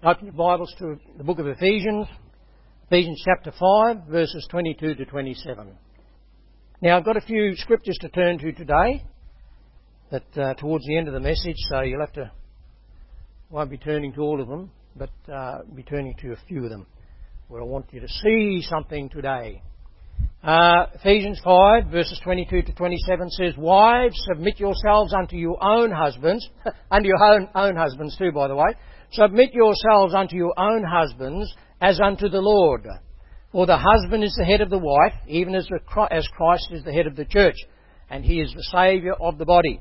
Open your Bibles to the book of Ephesians, Ephesians chapter 5, verses 22 to 27. Now, I've got a few scriptures to turn to today, that towards the end of the message, so you'll have to, won't be turning to all of them, but be turning to a few of them, where I want you to see something today. Ephesians 5, verses 22 to 27 says, "Wives, submit yourselves unto your own husbands," unto your own husbands too, by the way. "Submit yourselves unto your own husbands as unto the Lord. For the husband is the head of the wife, even as Christ is the head of the church, and he is the Saviour of the body.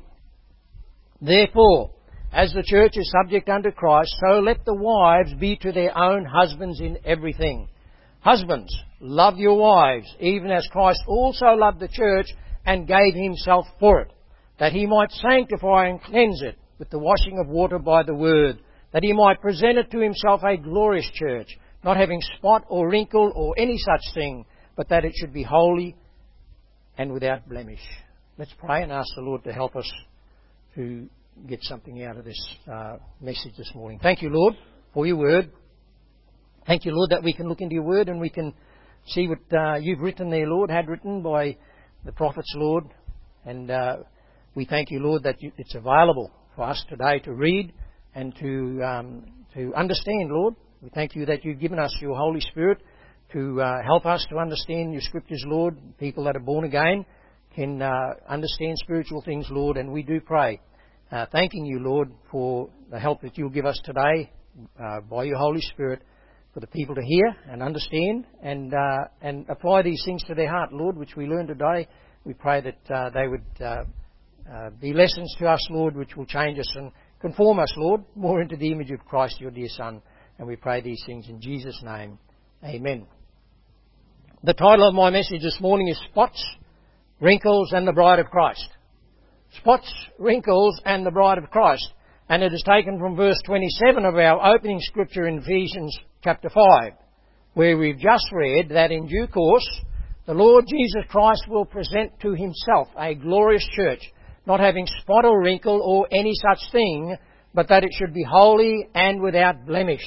Therefore, as the church is subject unto Christ, so let the wives be to their own husbands in everything. Husbands, love your wives, even as Christ also loved the church and gave himself for it, that he might sanctify and cleanse it with the washing of water by the word, that he might present it to himself a glorious church, not having spot or wrinkle or any such thing, but that it should be holy and without blemish." Let's pray and ask the Lord to help us to get something out of this message this morning. Thank you, Lord, for your word. Thank you, Lord, that we can look into your word and we can see what you've written there, Lord, had written by the prophets, Lord. And we thank you, Lord, that it's available for us today to read and to understand, Lord. We thank you that you've given us your Holy Spirit to help us to understand your scriptures, Lord. People that are born again can understand spiritual things, Lord, and we do pray, thanking you, Lord, for the help that you'll give us today by your Holy Spirit, for the people to hear and understand and apply these things to their heart, Lord, which we learned today. We pray that they would be lessons to us, Lord, which will change us and conform us, Lord, more into the image of Christ, your dear Son. And we pray these things in Jesus' name. Amen. The title of my message this morning is Spots, Wrinkles and the Bride of Christ. Spots, Wrinkles and the Bride of Christ. And it is taken from verse 27 of our opening scripture in Ephesians chapter 5, where we've just read that in due course the Lord Jesus Christ will present to himself a glorious church, not having spot or wrinkle or any such thing, but that it should be holy and without blemish.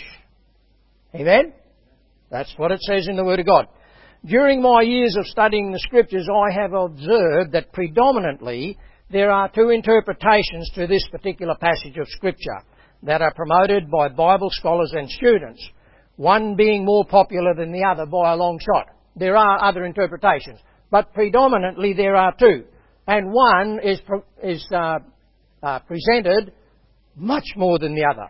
Amen? That's what it says in the Word of God. During my years of studying the Scriptures, I have observed that predominantly there are two interpretations to this particular passage of Scripture that are promoted by Bible scholars and students, one being more popular than the other by a long shot. There are other interpretations, but predominantly there are two. And one is presented much more than the other.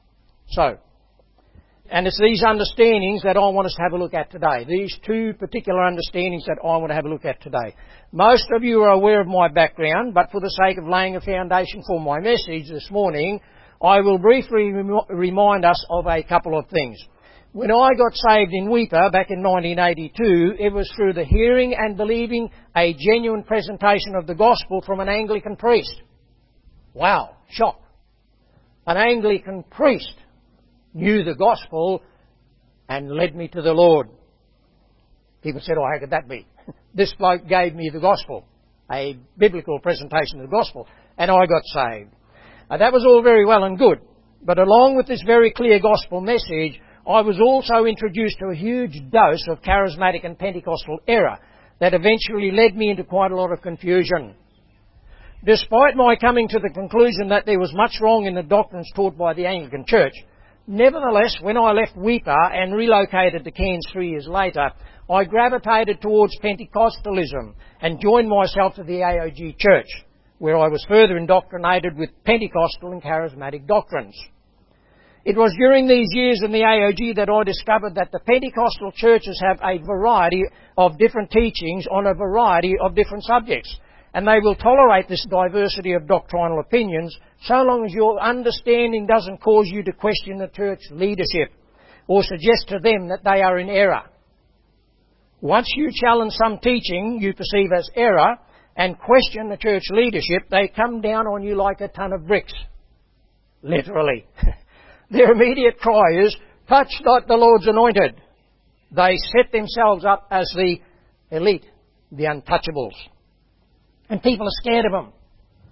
And it's these understandings that I want us to have a look at today. These two particular understandings that I want to have a look at today. Most of you are aware of my background, but for the sake of laying a foundation for my message this morning, I will briefly remind us of a couple of things. When I got saved in Weipa back in 1982, it was through the hearing and believing a genuine presentation of the gospel from an Anglican priest. Wow, shock. An Anglican priest knew the gospel and led me to the Lord. People said, "Oh, how could that be?" This bloke gave me the gospel, a biblical presentation of the gospel, and I got saved. That was all very well and good, but along with this very clear gospel message, I was also introduced to a huge dose of charismatic and Pentecostal error that eventually led me into quite a lot of confusion. Despite my coming to the conclusion that there was much wrong in the doctrines taught by the Anglican Church, nevertheless, when I left Weipa and relocated to Cairns 3 years later, I gravitated towards Pentecostalism and joined myself to the AOG Church, where I was further indoctrinated with Pentecostal and charismatic doctrines. It was during these years in the AOG that I discovered that the Pentecostal churches have a variety of different teachings on a variety of different subjects. And they will tolerate this diversity of doctrinal opinions so long as your understanding doesn't cause you to question the church leadership or suggest to them that they are in error. Once you challenge some teaching you perceive as error and question the church leadership, they come down on you like a ton of bricks. Literally. Their immediate cry is, "Touch not the Lord's anointed." They set themselves up as the elite, the untouchables. And people are scared of them.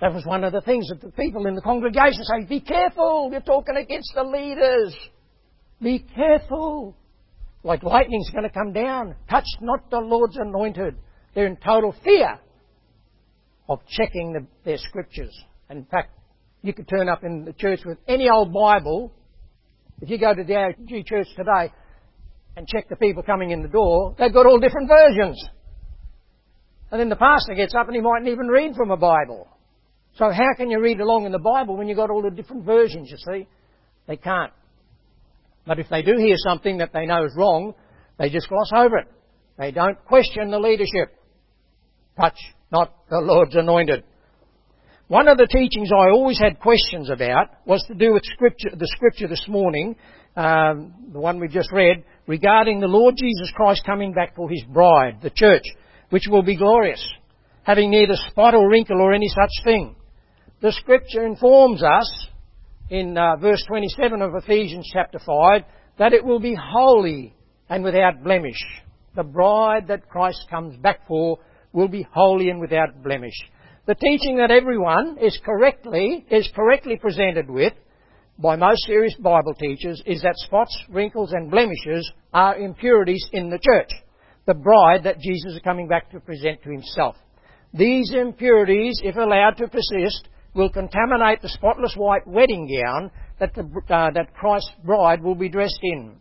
That was one of the things that the people in the congregation say, be careful, you're talking against the leaders. Be careful. Like lightning's going to come down. Touch not the Lord's anointed. They're in total fear of checking their scriptures. And in fact, you could turn up in the church with any old Bible. If you go to the AOG church today and check the people coming in the door, they've got all different versions. And then the pastor gets up and he mightn't even read from a Bible. So how can you read along in the Bible when you've got all the different versions, you see? They can't. But if they do hear something that they know is wrong, they just gloss over it. They don't question the leadership. Touch not the Lord's anointed. One of the teachings I always had questions about was to do with the scripture this morning, the one we just read, regarding the Lord Jesus Christ coming back for his bride, the church, which will be glorious, having neither spot or wrinkle or any such thing. The scripture informs us in verse 27 of Ephesians chapter 5 that it will be holy and without blemish. The bride that Christ comes back for will be holy and without blemish. The teaching that everyone is correctly presented with by most serious Bible teachers is that spots, wrinkles and blemishes are impurities in the church, the bride that Jesus is coming back to present to himself. These impurities, if allowed to persist, will contaminate the spotless white wedding gown that Christ's bride will be dressed in.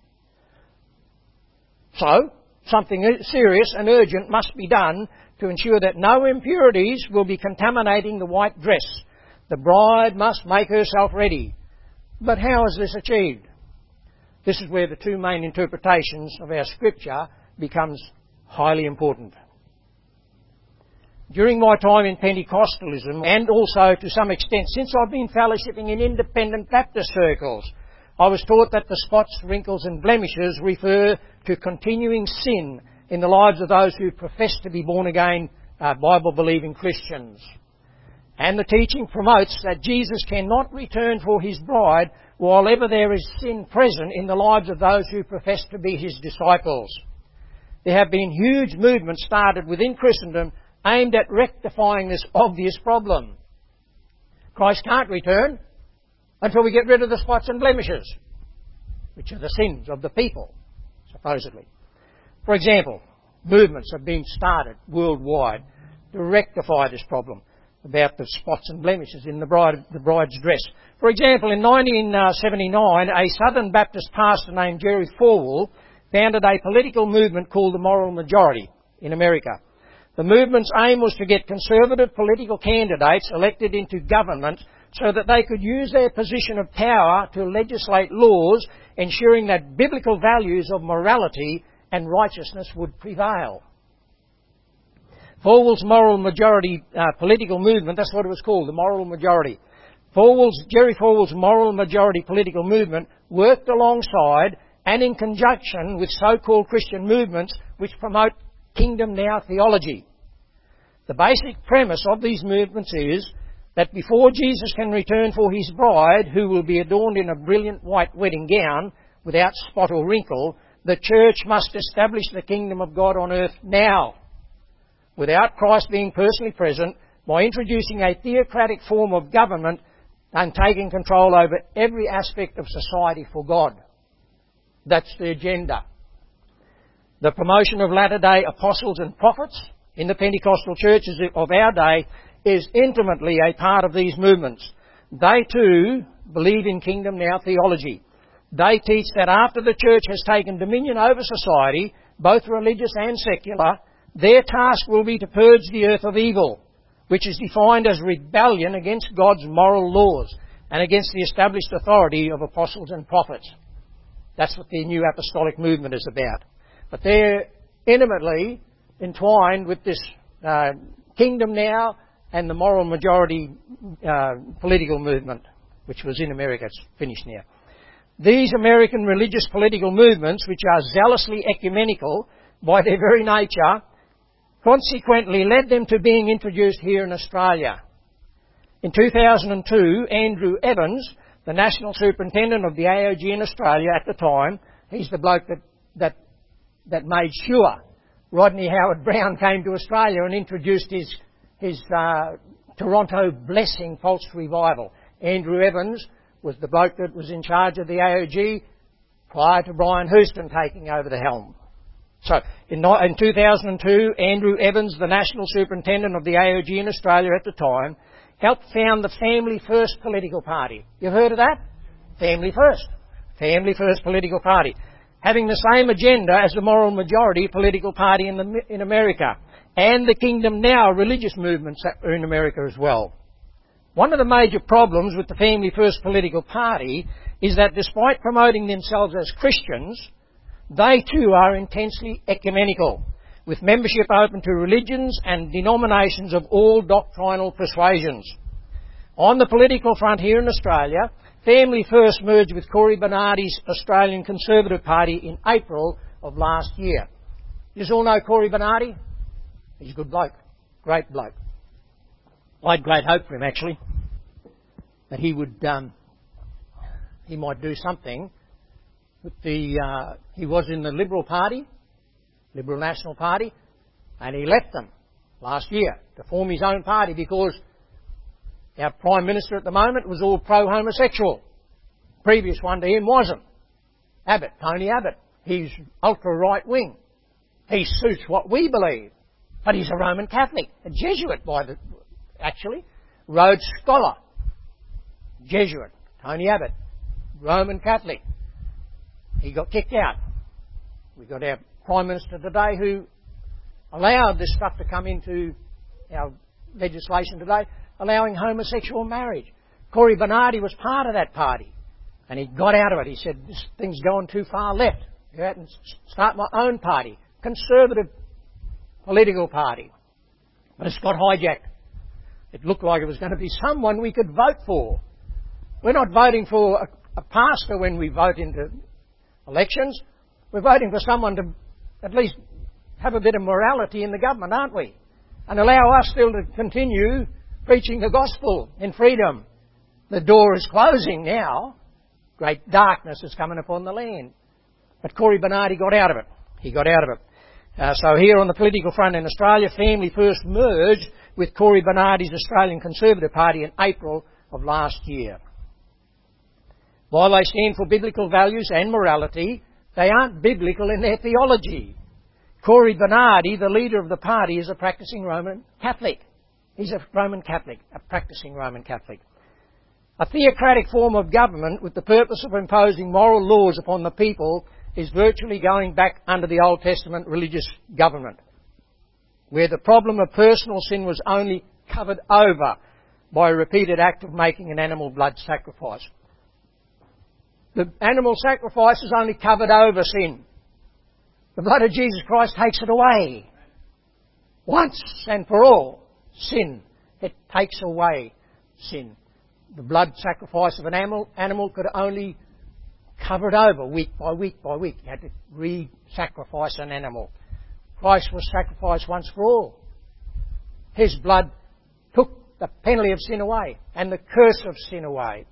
So, something serious and urgent must be done to ensure that no impurities will be contaminating the white dress. The bride must make herself ready. But how is this achieved? This is where the two main interpretations of our scripture becomes highly important. During my time in Pentecostalism, and also to some extent since I've been fellowshipping in independent Baptist circles, I was taught that the spots, wrinkles and blemishes refer to continuing sin in the lives of those who profess to be born-again, Bible-believing Christians. And the teaching promotes that Jesus cannot return for his bride while ever there is sin present in the lives of those who profess to be his disciples. There have been huge movements started within Christendom aimed at rectifying this obvious problem. Christ can't return until we get rid of the spots and blemishes, which are the sins of the people, supposedly. For example, movements have been started worldwide to rectify this problem about the spots and blemishes in the bride's dress. For example, in 1979, a Southern Baptist pastor named Jerry Falwell founded a political movement called the Moral Majority in America. The movement's aim was to get conservative political candidates elected into government so that they could use their position of power to legislate laws ensuring that biblical values of morality and righteousness would prevail. Falwell's Moral Majority political movement, that's what it was called, the Moral Majority. Jerry Falwell's Moral Majority political movement worked alongside and in conjunction with so-called Christian movements which promote Kingdom Now theology. The basic premise of these movements is that before Jesus can return for his bride, who will be adorned in a brilliant white wedding gown without spot or wrinkle, the church must establish the kingdom of God on earth now, without Christ being personally present, by introducing a theocratic form of government and taking control over every aspect of society for God. That's the agenda. The promotion of latter-day apostles and prophets in the Pentecostal churches of our day is intimately a part of these movements. They too believe in Kingdom Now theology. They teach that after the church has taken dominion over society, both religious and secular, their task will be to purge the earth of evil, which is defined as rebellion against God's moral laws and against the established authority of apostles and prophets. That's what the New Apostolic Movement is about. But they're intimately entwined with this Kingdom Now and the Moral Majority political movement, which was in America. It's finished now. These American religious political movements, which are zealously ecumenical by their very nature, consequently led them to being introduced here in Australia. In 2002, Andrew Evans, the National Superintendent of the AOG in Australia at the time, he's the bloke that made sure Rodney Howard-Browne came to Australia and introduced his Toronto Blessing False Revival. Andrew Evans was the bloke that was in charge of the AOG prior to Brian Houston taking over the helm. So, in 2002, Andrew Evans, the National Superintendent of the AOG in Australia at the time, helped found the Family First political party. You've heard of that? Family First. Family First political party. Having the same agenda as the Moral Majority political party in America. And the Kingdom Now religious movements that are in America as well. One of the major problems with the Family First political party is that despite promoting themselves as Christians, they too are intensely ecumenical, with membership open to religions and denominations of all doctrinal persuasions. On the political front here in Australia, Family First merged with Cory Bernardi's Australian Conservative Party in April of last year. You all know Cory Bernardi? He's a good bloke. Great bloke. I had great hope for him, actually, that he might do something with he was in the Liberal Party, Liberal National Party, and he left them last year to form his own party because our Prime Minister at the moment was all pro-homosexual. The previous one to him wasn't. Abbott, Tony Abbott. He's ultra-right-wing. He suits what we believe. But he's a Roman Catholic, a Jesuit actually. Rhodes Scholar. Jesuit. Tony Abbott. Roman Catholic. He got kicked out. We've got our Prime Minister today who allowed this stuff to come into our legislation today, allowing homosexual marriage. Cory Bernardi was part of that party, and he got out of it. He said, this thing's going too far left. Go out and start my own party, conservative political party. But it's got hijacked. It looked like it was going to be someone we could vote for. We're not voting for a pastor when we vote into elections. We're voting for someone to at least have a bit of morality in the government, aren't we? And allow us still to continue preaching the gospel in freedom. The door is closing now. Great darkness is coming upon the land. But Cory Bernardi got out of it. He got out of it. So here on the political front in Australia, Family First merged with Cory Bernardi's Australian Conservative Party in April of last year. While they stand for biblical values and morality, they aren't biblical in their theology. Cory Bernardi, the leader of the party, is a practicing Roman Catholic. He's a Roman Catholic, a practicing Roman Catholic. A theocratic form of government with the purpose of imposing moral laws upon the people is virtually going back under the Old Testament religious government, where the problem of personal sin was only covered over by a repeated act of making an animal blood sacrifice. The animal sacrifice is only covered over sin. The blood of Jesus Christ takes it away. Once and for all, sin. It takes away sin. The blood sacrifice of an animal could only cover it over week by week by week. You had to re-sacrifice an animal. Christ was sacrificed once for all. His blood took the penalty of sin away and the curse of sin away.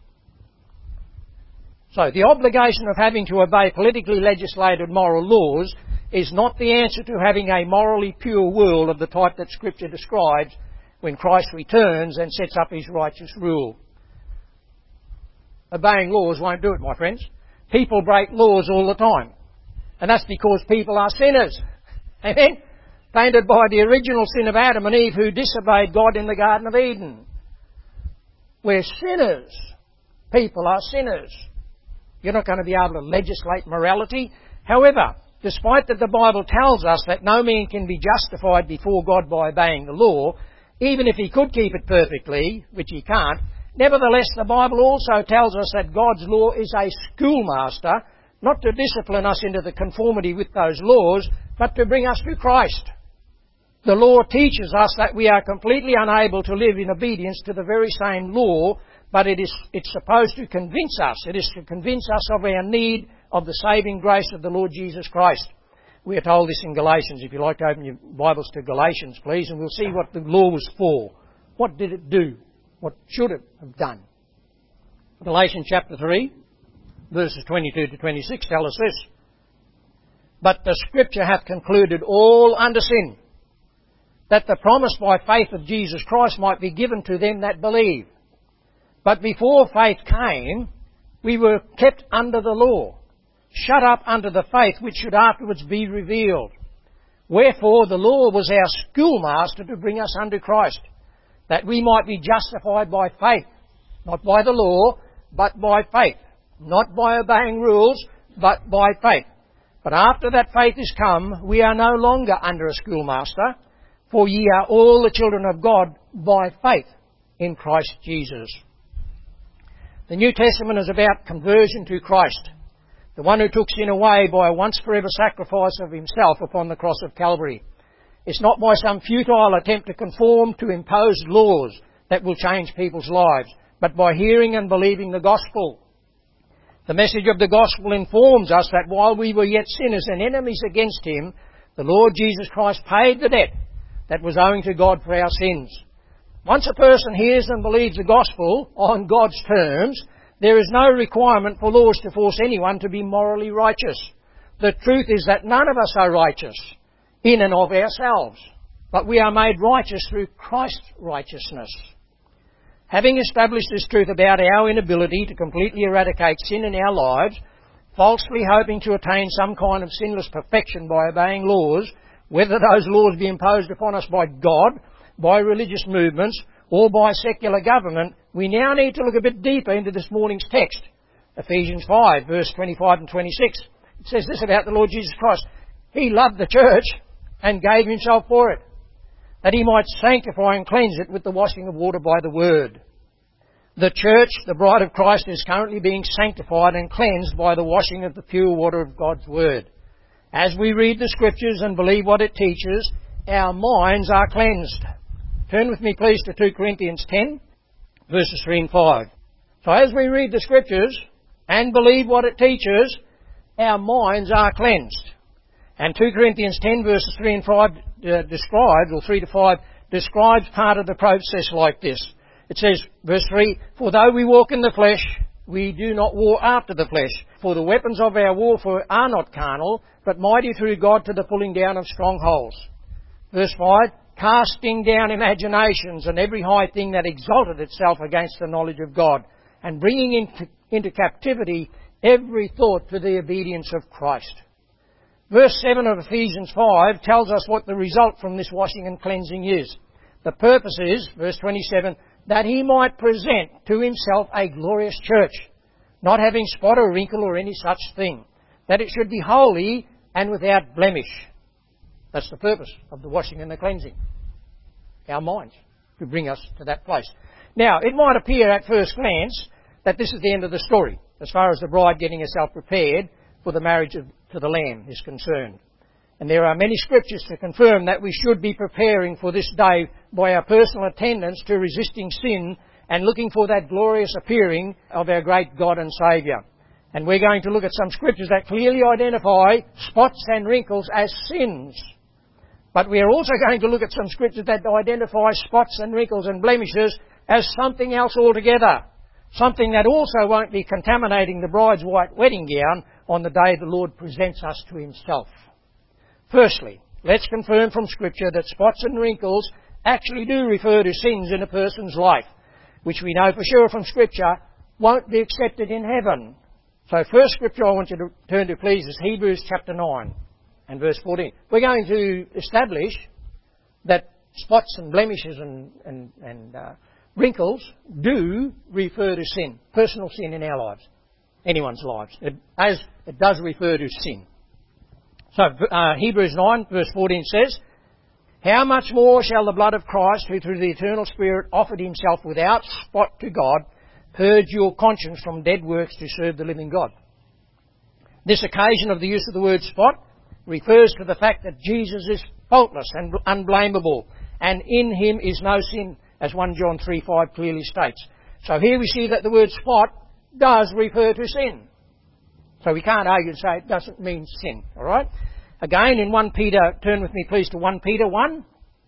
So the obligation of having to obey politically legislated moral laws is not the answer to having a morally pure world of the type that Scripture describes when Christ returns and sets up his righteous rule. Obeying laws won't do it, my friends. People break laws all the time. And that's because people are sinners. Amen? Tainted by the original sin of Adam and Eve who disobeyed God in the Garden of Eden. We're sinners. People are sinners. You're not going to be able to legislate morality. However, despite that the Bible tells us that no man can be justified before God by obeying the law, even if he could keep it perfectly, which he can't, nevertheless the Bible also tells us that God's law is a schoolmaster, not to discipline us into the conformity with those laws, but to bring us to Christ. The law teaches us that we are completely unable to live in obedience to the very same law, but it's supposed to convince us. It is to convince us of our need of the saving grace of the Lord Jesus Christ. We are told this in Galatians. If you'd like to open your Bibles to Galatians, please, and we'll see what the law was for. What did it do? What should it have done? Galatians chapter 3, verses 22 to 26 tell us this. But the Scripture hath concluded all under sin, that the promise by faith of Jesus Christ might be given to them that believe. But before faith came, we were kept under the law, shut up under the faith which should afterwards be revealed. Wherefore the law was our schoolmaster to bring us unto Christ, that we might be justified by faith, not by the law, but by faith, not by obeying rules, but by faith. But after that faith is come, we are no longer under a schoolmaster, for ye are all the children of God by faith in Christ Jesus. The New Testament is about conversion to Christ, the one who took sin away by a once-forever sacrifice of himself upon the cross of Calvary. It's not by some futile attempt to conform to imposed laws that will change people's lives, but by hearing and believing the gospel. The message of the gospel informs us that while we were yet sinners and enemies against Him, the Lord Jesus Christ paid the debt that was owing to God for our sins. Once a person hears and believes the gospel on God's terms, there is no requirement for laws to force anyone to be morally righteous. The truth is that none of us are righteous in and of ourselves, but we are made righteous through Christ's righteousness. Having established this truth about our inability to completely eradicate sin in our lives, falsely hoping to attain some kind of sinless perfection by obeying laws, whether those laws be imposed upon us by God, by religious movements, or by secular government, we now need to look a bit deeper into this morning's text. Ephesians 5, verse 25 and 26. It says this about the Lord Jesus Christ. He loved the church and gave Himself for it, that He might sanctify and cleanse it with the washing of water by the Word. The church, the bride of Christ, is currently being sanctified and cleansed by the washing of the pure water of God's Word. As we read the Scriptures and believe what it teaches, our minds are cleansed. Turn with me please to 2 Corinthians 10, verses 3 and 5. So as we read the Scriptures and believe what it teaches, our minds are cleansed. And 2 Corinthians 10 verses 3 and 5 describes, or 3 to 5, describes part of the process like this. It says, verse 3, For though we walk in the flesh, we do not war after the flesh. For the weapons of our warfare are not carnal, but mighty through God to the pulling down of strongholds. Verse 5, Casting down imaginations and every high thing that exalted itself against the knowledge of God, and bringing into captivity every thought to the obedience of Christ. Verse 7 of Ephesians 5 tells us what the result from this washing and cleansing is. The purpose is, verse 27, that He might present to Himself a glorious church, not having spot or wrinkle or any such thing, that it should be holy and without blemish. That's the purpose of the washing and the cleansing. Our minds, to bring us to that place. Now, it might appear at first glance that this is the end of the story, as far as the bride getting herself prepared for the marriage to the Lamb is concerned. And there are many scriptures to confirm that we should be preparing for this day by our personal attendance to resisting sin and looking for that glorious appearing of our great God and Saviour. And we're going to look at some scriptures that clearly identify spots and wrinkles as sins. But we are also going to look at some scriptures that identify spots and wrinkles and blemishes as something else altogether. Something that also won't be contaminating the bride's white wedding gown on the day the Lord presents us to Himself. Firstly, let's confirm from Scripture that spots and wrinkles actually do refer to sins in a person's life, which we know for sure from Scripture won't be accepted in heaven. So first Scripture I want you to turn to, please, is Hebrews chapter 9 and verse 14. We're going to establish that spots and blemishes and wrinkles do refer to sin, personal sin in our lives, anyone's lives, as it does refer to sin. So Hebrews 9 verse 14 says, How much more shall the blood of Christ, who through the eternal Spirit offered Himself without spot to God, purge your conscience from dead works to serve the living God? This occasion of the use of the word spot refers to the fact that Jesus is faultless and unblameable, and in Him is no sin, as 1 John 3:5 clearly states. So here we see that the word spot does refer to sin. So we can't argue and say it doesn't mean sin, alright? Again, in 1 Peter, turn with me please to 1 Peter 1.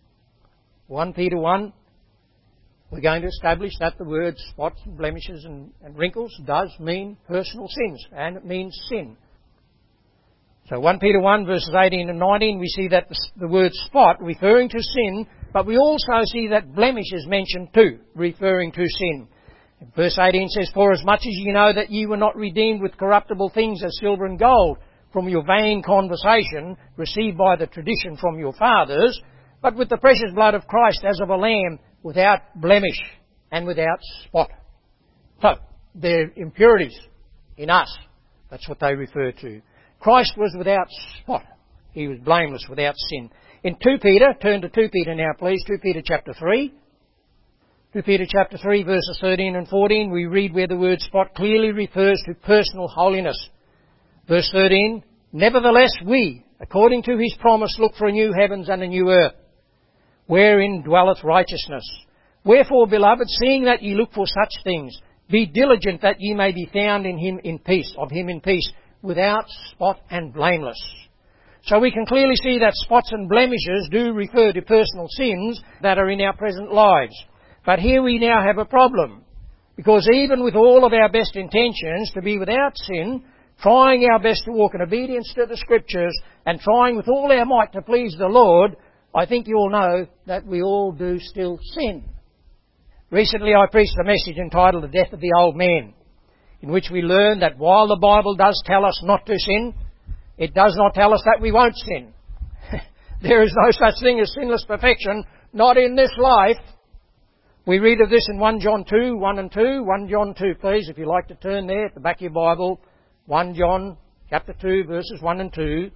1 Peter 1, we're going to establish that the word spots, blemishes and wrinkles does mean personal sins, and it means sin. So 1 Peter 1 verses 18 and 19, we see that the word spot referring to sin, but we also see that blemish is mentioned too, referring to sin. Verse 18 says, "For as much as ye know that ye were not redeemed with corruptible things as silver and gold from your vain conversation received by the tradition from your fathers, but with the precious blood of Christ as of a lamb without blemish and without spot." So, there are impurities in us. That's what they refer to. Christ was without spot. He was blameless, without sin. In 2 Peter, turn to 2 Peter now please, 2 Peter chapter 3. 2 Peter chapter 3 verses 13 and 14, we read where the word spot clearly refers to personal holiness. Verse 13, "Nevertheless we, according to his promise, look for a new heavens and a new earth, wherein dwelleth righteousness. Wherefore, beloved, seeing that ye look for such things, be diligent that ye may be found in him in peace, without spot and blameless." So we can clearly see that spots and blemishes do refer to personal sins that are in our present lives. But here we now have a problem, because even with all of our best intentions to be without sin, trying our best to walk in obedience to the Scriptures, and trying with all our might to please the Lord, I think you all know that we all do still sin. Recently I preached a message entitled "The Death of the Old Man," in which we learn that while the Bible does tell us not to sin, it does not tell us that we won't sin. There is no such thing as sinless perfection, not in this life. We read of this in 1 John 2, 1 and 2. 1 John 2, please, if you like to turn there at the back of your Bible. 1 John chapter 2, verses 1 and 2.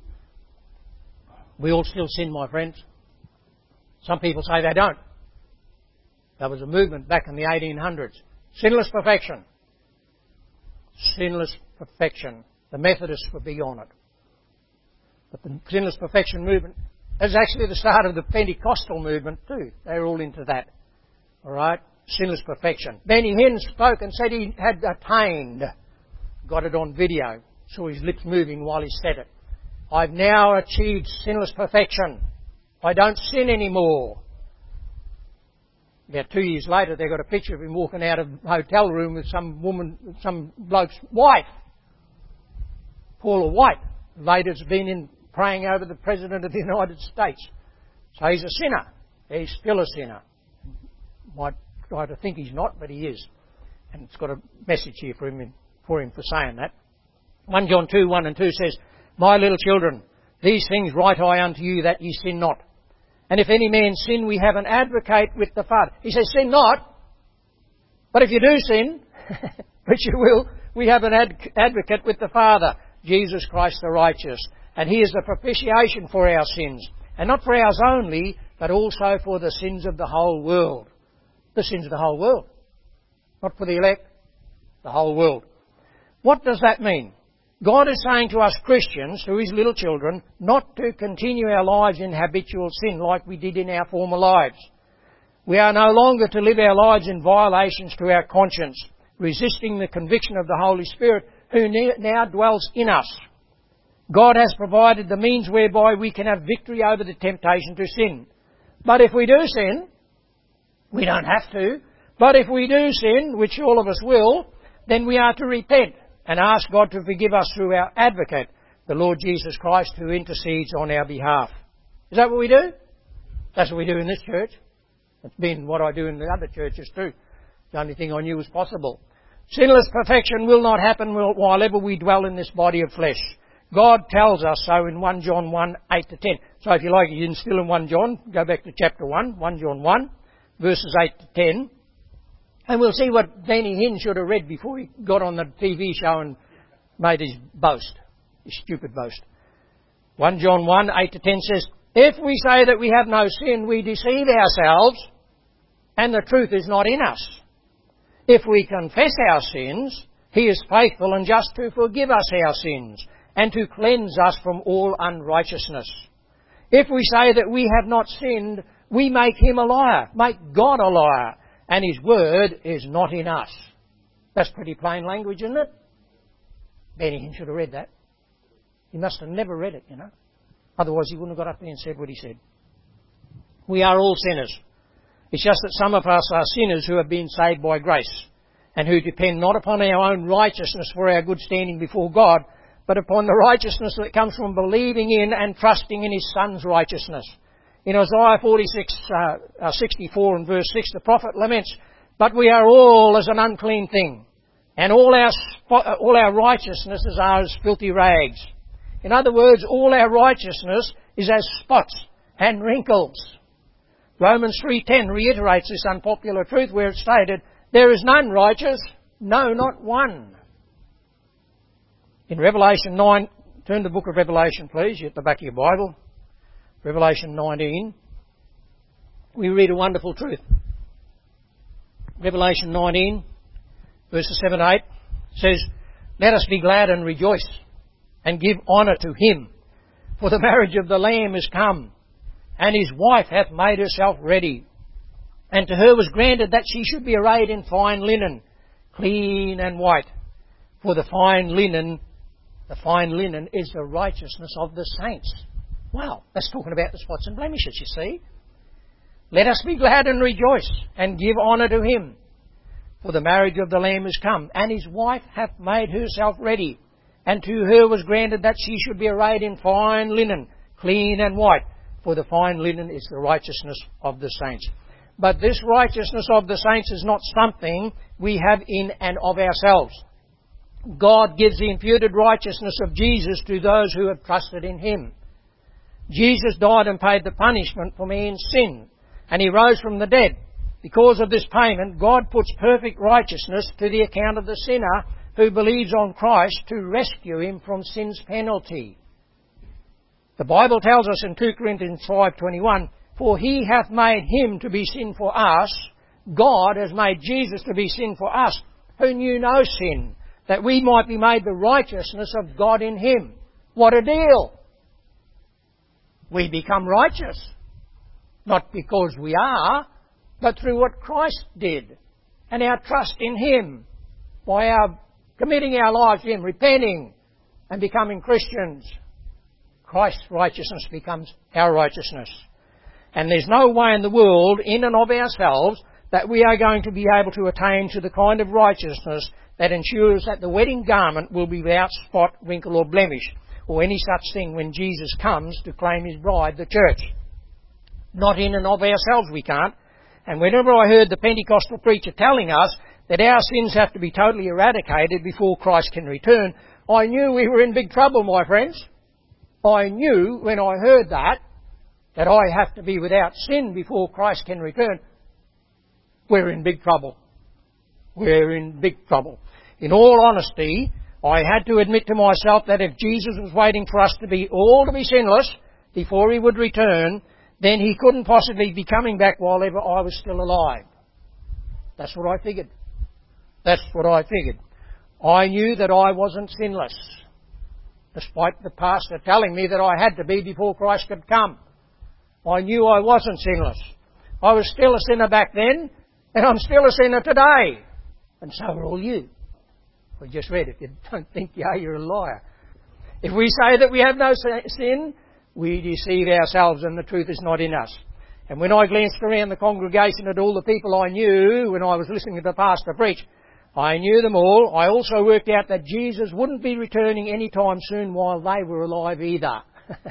We all still sin, my friends. Some people say they don't. There was a movement back in the 1800s. Sinless perfection. Sinless perfection. The Methodists were big on it. But the sinless perfection movement is actually the start of the Pentecostal movement too. They're all into that. Alright? Sinless perfection. Benny Hinn spoke and said he had attained. Got it on video. Saw his lips moving while he said it. "I've now achieved sinless perfection. I don't sin anymore." About 2 years later, they got a picture of him walking out of a hotel room with some woman, some bloke's wife. Paula White. Later's been in praying over the President of the United States. So he's a sinner. He's still a sinner. Might try to think he's not, but he is. And it's got a message here for him for saying that. 1 John 2, 1 and 2 says, "My little children, these things write I unto you, that ye sin not. And if any man sin, we have an advocate with the Father." He says, sin not. But if you do sin, which you will, we have an advocate with the Father, Jesus Christ the righteous. And he is the propitiation for our sins. And not for ours only, but also for the sins of the whole world. The sins of the whole world. Not for the elect, the whole world. What does that mean? God is saying to us Christians, to his little children, not to continue our lives in habitual sin like we did in our former lives. We are no longer to live our lives in violations to our conscience, resisting the conviction of the Holy Spirit who now dwells in us. God has provided the means whereby we can have victory over the temptation to sin. But if we do sin, we don't have to, but if we do sin, which all of us will, then we are to repent and ask God to forgive us through our advocate, the Lord Jesus Christ, who intercedes on our behalf. Is that what we do? That's what we do in this church. It's been what I do in the other churches too. The only thing I knew was possible. Sinless perfection will not happen while ever we dwell in this body of flesh. God tells us so in 1 John 1, 8 to 10. So if you like, you're still in 1 John, go back to chapter 1, 1 John 1, verses 8 to 10. And we'll see what Benny Hinn should have read before he got on the TV show and made his boast, his stupid boast. 1 John 1, 8 to 10 says, "If we say that we have no sin, we deceive ourselves, and the truth is not in us. If we confess our sins, he is faithful and just to forgive us our sins, and to cleanse us from all unrighteousness. If we say that we have not sinned, we make him a liar, make God a liar, and his word is not in us." That's pretty plain language, isn't it? Benny Hinn should have read that. He must have never read it, you know. Otherwise he wouldn't have got up there and said what he said. We are all sinners. It's just that some of us are sinners who have been saved by grace, and who depend not upon our own righteousness for our good standing before God, but upon the righteousness that comes from believing in and trusting in His Son's righteousness. In Isaiah 64 and verse 6, the prophet laments, "But we are all as an unclean thing, and all our righteousnesses are as filthy rags." In other words, all our righteousness is as spots and wrinkles. Romans 3:10 reiterates this unpopular truth where it's stated, "There is none righteous, no, not one." In Revelation 9, turn to the book of Revelation, please, at the back of your Bible. Revelation 19. We read a wonderful truth. Revelation 19, verses 7 and 8 says, "Let us be glad and rejoice and give honour to Him, for the marriage of the Lamb is come, and His wife hath made herself ready. And to her was granted that she should be arrayed in fine linen, clean and white. For the fine linen is the righteousness of the saints." Wow, that's talking about the spots and blemishes, you see. "Let us be glad and rejoice and give honour to Him, for the marriage of the Lamb is come, and His wife hath made herself ready. And to her was granted that she should be arrayed in fine linen, clean and white. For the fine linen is the righteousness of the saints." But this righteousness of the saints is not something we have in and of ourselves. God gives the imputed righteousness of Jesus to those who have trusted in Him. Jesus died and paid the punishment for man's sin, and He rose from the dead. Because of this payment, God puts perfect righteousness to the account of the sinner who believes on Christ to rescue him from sin's penalty. The Bible tells us in 2 Corinthians 5:21, "For He hath made Him to be sin for us." God has made Jesus to be sin for us, who knew no sin, that we might be made the righteousness of God in Him. What a deal! We become righteous, not because we are, but through what Christ did, and our trust in Him, by our committing our lives to Him, repenting and becoming Christians. Christ's righteousness becomes our righteousness. And there's no way in the world, in and of ourselves, that we are going to be able to attain to the kind of righteousness that ensures that the wedding garment will be without spot, wrinkle or blemish, or any such thing when Jesus comes to claim His bride, the church. Not in and of ourselves we can't. And whenever I heard the Pentecostal preacher telling us that our sins have to be totally eradicated before Christ can return, I knew we were in big trouble, my friends. I knew when I heard that I have to be without sin before Christ can return. We're in big trouble. We're in big trouble. In all honesty, I had to admit to myself that if Jesus was waiting for us to be sinless before He would return, then He couldn't possibly be coming back while ever I was still alive. That's what I figured. I knew that I wasn't sinless, despite the pastor telling me that I had to be before Christ could come. I knew I wasn't sinless. I was still a sinner back then, and I'm still a sinner today. And so are all you. We just read, if you don't think you are, you're a liar. If we say that we have no sin, we deceive ourselves and the truth is not in us. And when I glanced around the congregation at all the people I knew when I was listening to the pastor preach, I knew them all. I also worked out that Jesus wouldn't be returning any time soon while they were alive either.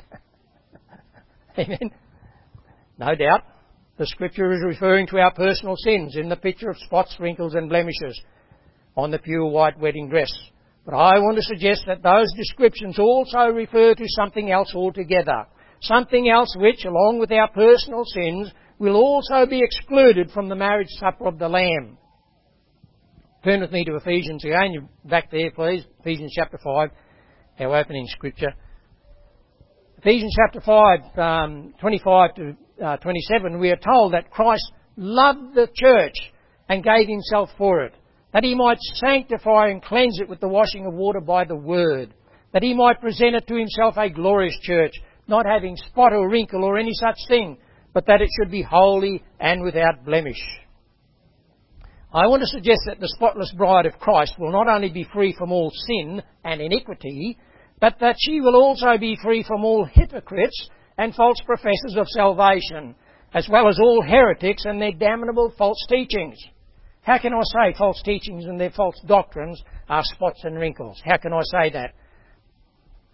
Amen. No doubt, the Scripture is referring to our personal sins in the picture of spots, wrinkles and blemishes on the pure white wedding dress. But I want to suggest that those descriptions also refer to something else altogether. Something else which, along with our personal sins, will also be excluded from the marriage supper of the Lamb. Turn with me to Ephesians again. You're back there, please. Ephesians chapter 5, our opening scripture. Ephesians chapter 5, 25 to 27, we are told that Christ loved the church and gave Himself for it, that He might sanctify and cleanse it with the washing of water by the Word, that He might present it to Himself a glorious church, not having spot or wrinkle or any such thing, but that it should be holy and without blemish. I want to suggest that the spotless bride of Christ will not only be free from all sin and iniquity, but that she will also be free from all hypocrites and false professors of salvation, as well as all heretics and their damnable false teachings. How can I say false teachings and their false doctrines are spots and wrinkles? How can I say that?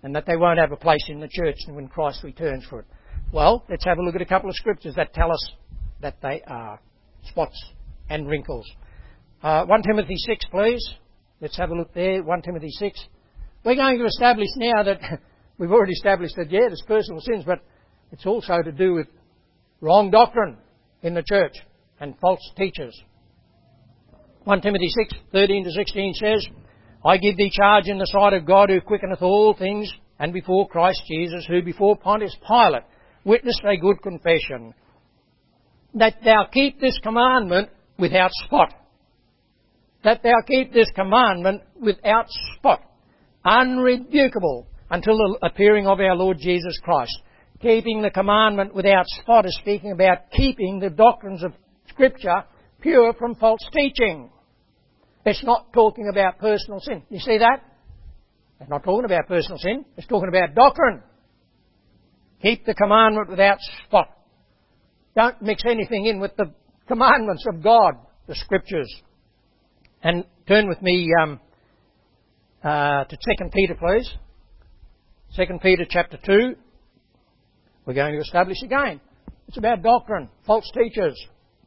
and that they won't have a place in the church when Christ returns for it. Well, let's have a look at a couple of scriptures that tell us that they are spots and wrinkles. 1 Timothy 6, please. Let's have a look there, 1 Timothy 6. We're going to establish now that, we've already established that, yeah, there's personal sins, but it's also to do with wrong doctrine in the church and false teachers. 1 Timothy 6, 13 to 16 says, I give thee charge in the sight of God who quickeneth all things, and before Christ Jesus, who before Pontius Pilate witnessed a good confession, that thou keep this commandment without spot. That thou keep this commandment without spot, unrebukable, until the appearing of our Lord Jesus Christ. Keeping the commandment without spot is speaking about keeping the doctrines of Scripture pure from false teaching. It's not talking about personal sin. You see that? It's not talking about personal sin. It's talking about doctrine. Keep the commandment without spot. Don't mix anything in with the commandments of God, the Scriptures. And turn with me to 2 Peter, please. 2 Peter chapter 2. We're going to establish again. It's about doctrine, false teachers.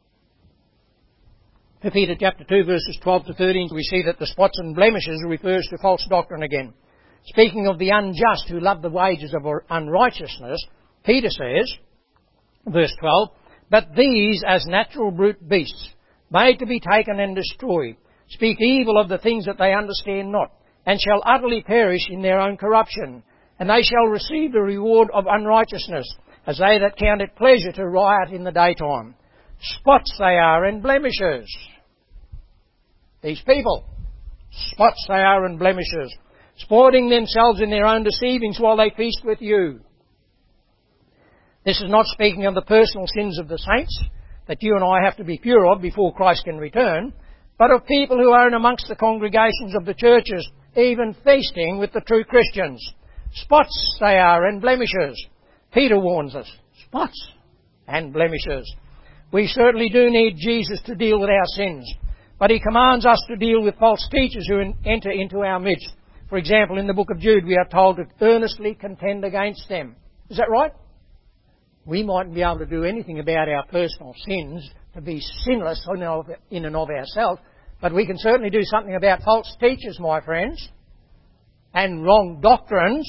2 Peter chapter 2 verses 12 to 13, we see that the spots and blemishes refers to false doctrine again. Speaking of the unjust who love the wages of unrighteousness, Peter says, verse 12, but these as natural brute beasts, made to be taken and destroyed, speak evil of the things that they understand not, and shall utterly perish in their own corruption, and they shall receive the reward of unrighteousness, as they that count it pleasure to riot in the daytime. Spots they are and blemishes. These people, spots they are and blemishes, sporting themselves in their own deceivings while they feast with you. This is not speaking of the personal sins of the saints that you and I have to be pure of before Christ can return, but of people who are in amongst the congregations of the churches, even feasting with the true Christians. Spots they are and blemishes. Peter warns us, spots and blemishes. We certainly do need Jesus to deal with our sins, but He commands us to deal with false teachers who enter into our midst. For example, in the book of Jude, we are told to earnestly contend against them. Is that right? We mightn't be able to do anything about our personal sins to be sinless in and of ourselves, but we can certainly do something about false teachers, my friends, and wrong doctrines.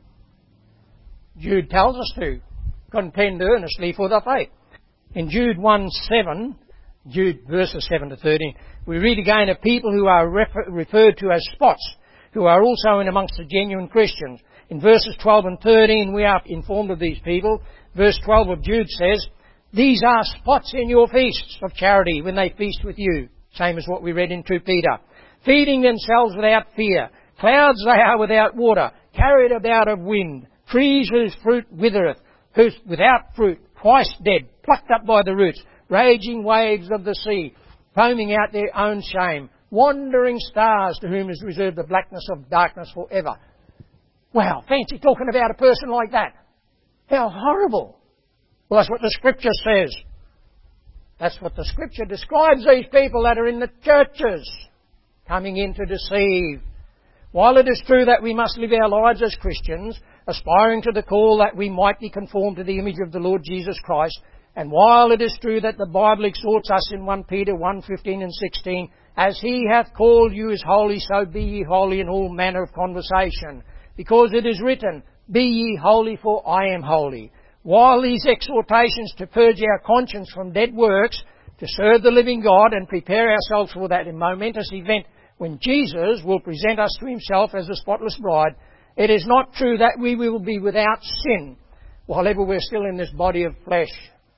Jude tells us to contend earnestly for the faith. In Jude 1:7, Jude verses 7 to 13, we read again of people who are referred to as spots, who are also in amongst the genuine Christians. In verses 12 and 13, we are informed of these people. Verse 12 of Jude says, these are spots in your feasts of charity when they feast with you. Same as what we read in 2 Peter. Feeding themselves without fear. Clouds they are without water, carried about of wind. Trees whose fruit withereth, whose without fruit, twice dead, plucked up by the roots. Raging waves of the sea, foaming out their own shame. Wandering stars to whom is reserved the blackness of darkness forever. Wow, fancy talking about a person like that. How horrible. Well, that's what the Scripture says. That's what the Scripture describes these people that are in the churches, coming in to deceive. While it is true that we must live our lives as Christians, aspiring to the call that we might be conformed to the image of the Lord Jesus Christ, and while it is true that the Bible exhorts us in 1 Peter 1:15 and 16, as He hath called you is holy, so be ye holy in all manner of conversation. Because it is written, be ye holy, for I am holy. While these exhortations to purge our conscience from dead works, to serve the living God and prepare ourselves for that momentous event when Jesus will present us to Himself as a spotless bride, it is not true that we will be without sin while ever we're still in this body of flesh.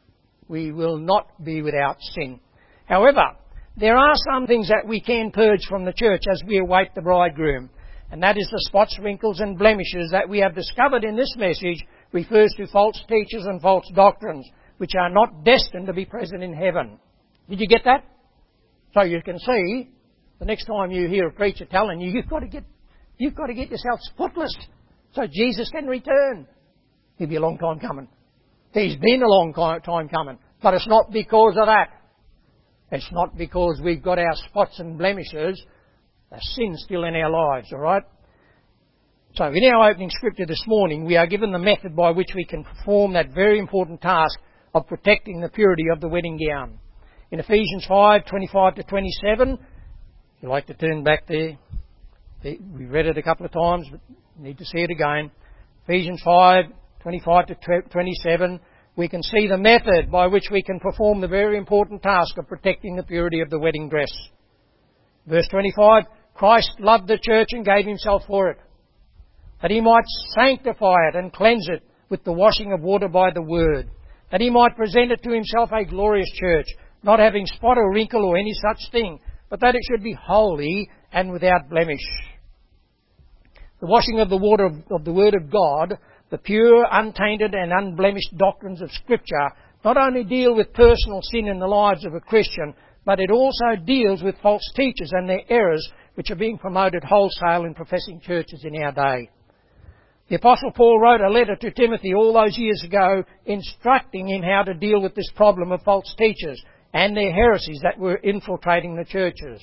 We will not be without sin. However, there are some things that we can purge from the church as we await the bridegroom. And that is the spots, wrinkles and blemishes that we have discovered in this message refers to false teachers and false doctrines, which are not destined to be present in heaven. Did you get that? So you can see, the next time you hear a preacher telling you, you've got to get yourself spotless so Jesus can return. It'll be a long time coming. He's been a long time coming. But it's not because of that. It's not because we've got our spots and blemishes. There's sin still in our lives, all right? So in our opening scripture this morning, we are given the method by which we can perform that very important task of protecting the purity of the wedding gown. In Ephesians 5:25 to 27, if you'd like to turn back there, we read it a couple of times, but need to see it again. Ephesians 5:25 to 27, we can see the method by which we can perform the very important task of protecting the purity of the wedding dress. Verse 25, Christ loved the church and gave himself for it, that he might sanctify it and cleanse it with the washing of water by the word, that he might present it to himself a glorious church, not having spot or wrinkle or any such thing, but that it should be holy and without blemish. The washing of the water of the Word of God, the pure, untainted and unblemished doctrines of Scripture, not only deal with personal sin in the lives of a Christian, but it also deals with false teachers and their errors which are being promoted wholesale in professing churches in our day. The Apostle Paul wrote a letter to Timothy all those years ago instructing him how to deal with this problem of false teachers and their heresies that were infiltrating the churches.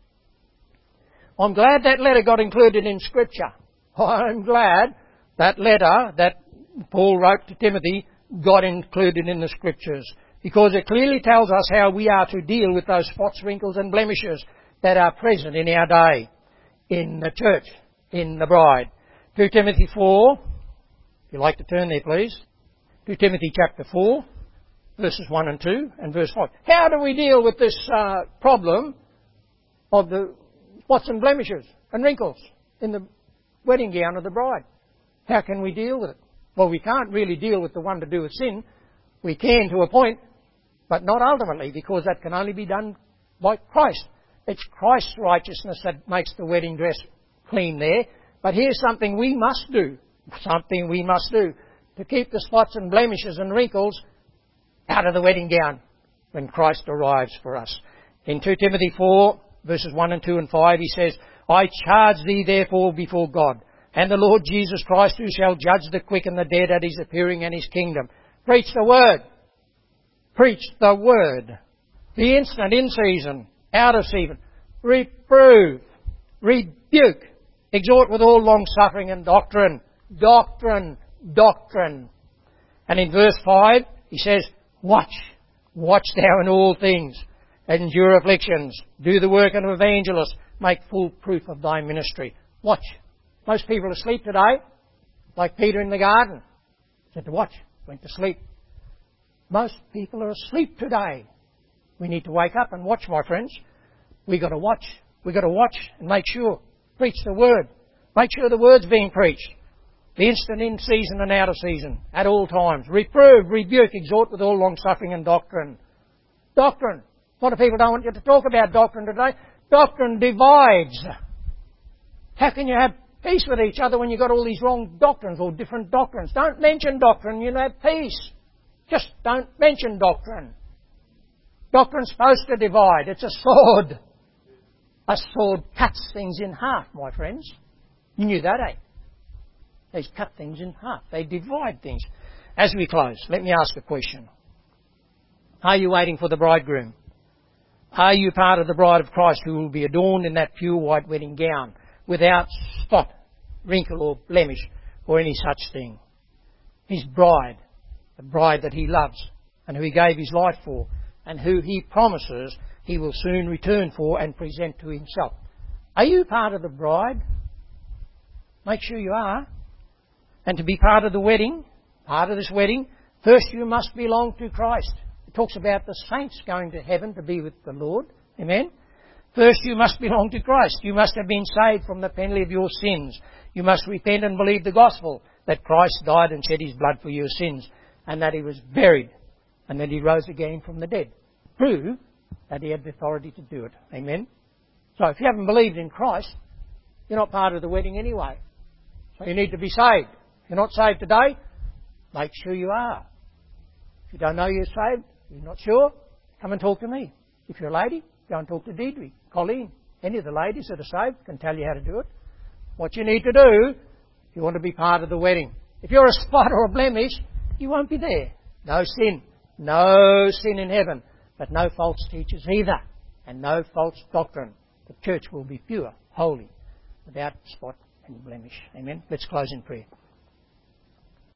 I'm glad that letter got included in Scripture. I'm glad that letter that Paul wrote to Timothy got included in the Scriptures, because it clearly tells us how we are to deal with those spots, wrinkles and blemishes that are present in our day, in the church, in the bride. 2 Timothy 4, if you'd like to turn there please. 2 Timothy chapter 4, verses 1 and 2 and verse 5. How do we deal with this problem of the spots and blemishes and wrinkles in the wedding gown of the bride? How can we deal with it? Well, we can't really deal with the one to do with sin. We can to a point, but not ultimately, because that can only be done by Christ. It's Christ's righteousness that makes the wedding dress clean there. But here's something we must do to keep the spots and blemishes and wrinkles out of the wedding gown when Christ arrives for us. In 2 Timothy 4, verses 1 and 2 and 5, he says, I charge thee therefore before God and the Lord Jesus Christ, who shall judge the quick and the dead at his appearing and his kingdom. Preach the word. Preach the word. Be instant, in season, out of season. Reprove. Rebuke. Exhort with all long suffering and doctrine. Doctrine. Doctrine. And in verse 5, he says, Watch. Watch thou in all things. Endure afflictions. Do the work of an evangelist. Make full proof of thy ministry. Watch. Most people are asleep today, like Peter in the garden. Said to watch, went to sleep. Most people are asleep today. We need to wake up and watch, my friends. We've got to watch. We've got to watch and make sure. Preach the word. Make sure the word's being preached. Be instant in season and out of season, at all times. Reprove, rebuke, exhort with all long suffering and doctrine. Doctrine. A lot of people don't want you to talk about doctrine today. Doctrine divides. How can you have peace with each other when you've got all these wrong doctrines or different doctrines? Don't mention doctrine, you'll have peace. Just don't mention doctrine. Doctrine's supposed to divide. It's a sword. A sword cuts things in half, my friends. You knew that, eh? They cut things in half. They divide things. As we close, let me ask a question. Are you waiting for the bridegroom? Are you part of the bride of Christ who will be adorned in that pure white wedding gown, without spot, wrinkle or blemish or any such thing? His bride, the bride that he loves and who he gave his life for and who he promises he will soon return for and present to himself. Are you part of the bride? Make sure you are. And to be part of the wedding, part of this wedding, first you must belong to Christ. It talks about the saints going to heaven to be with the Lord. Amen? First you must belong to Christ. You must have been saved from the penalty of your sins. You must repent and believe the gospel, that Christ died and shed his blood for your sins, and that he was buried, and that he rose again from the dead. Prove that he had the authority to do it. Amen? So if you haven't believed in Christ, you're not part of the wedding anyway. So you need to be saved. If you're not saved today, make sure you are. If you don't know you're saved, you're not sure, come and talk to me. If you're a lady, go and talk to Deidre, Colleen. Any of the ladies that are saved can tell you how to do it. What you need to do if you want to be part of the wedding. If you're a spot or a blemish, you won't be there. No sin. No sin in heaven. But no false teachers either. And no false doctrine. The church will be pure, holy, without spot and blemish. Amen. Let's close in prayer.